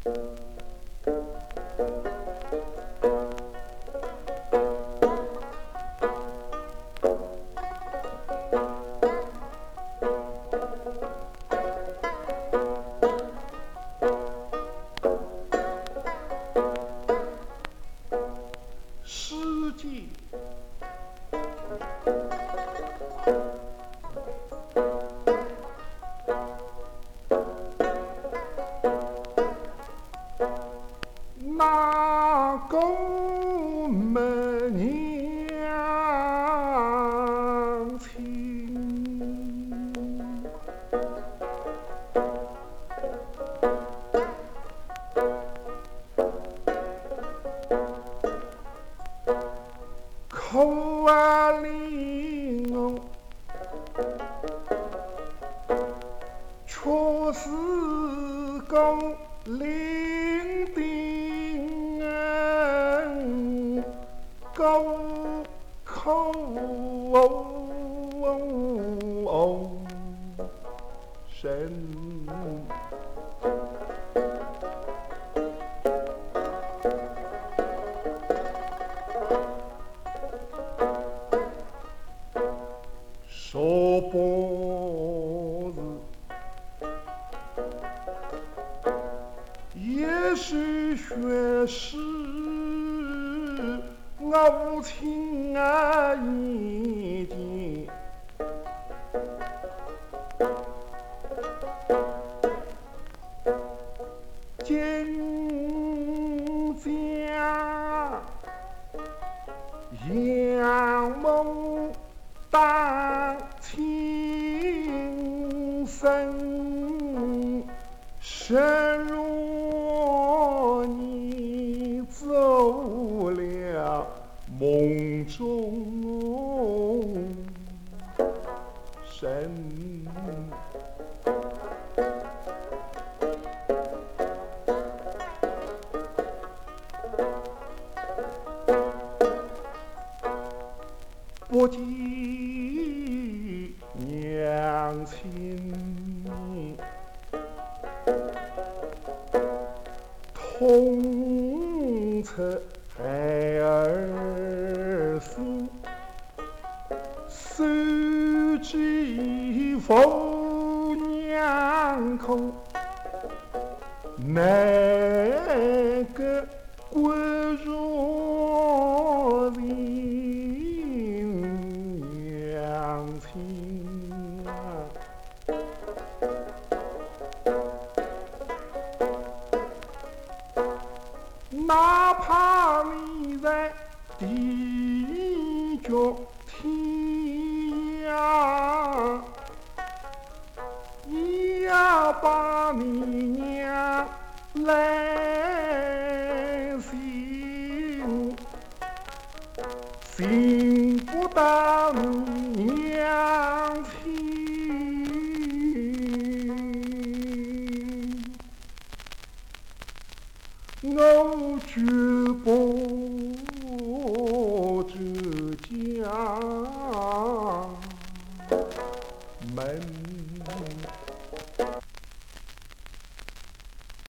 世界那个没娘亲，口啊令我却是个伶仃狗口声。说不是，也许学是我亲爱的，今家仰慕当情深，深若你走了梦中神。不计娘亲痛彻孩儿心，手机父娘空，哪个关若人娘亲啊？哪怕你在地角天涯，也要把你娘来寻，寻不到你